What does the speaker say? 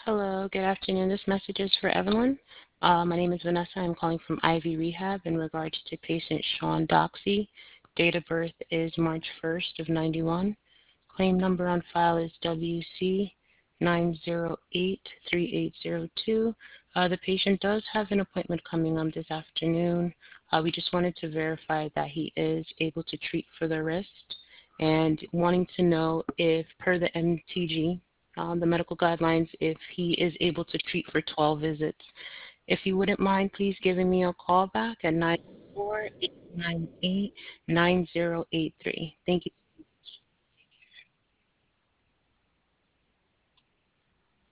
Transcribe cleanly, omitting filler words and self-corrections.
Hello, good afternoon. This message is for Evelyn. My name is Vanessa. I'm calling from Ivy Rehab in regards to patient Sean Doxey. Date of birth is March 1st of 91. Claim number on file is WC 9083802. The patient does have an appointment coming this afternoon. We just wanted to verify that he is able to treat for the wrist and wanting to know if, per the MTG, the medical guidelines, if he is able to treat for 12 visits. If you wouldn't mind, please giving me a call back at 94898 9083. Thank you.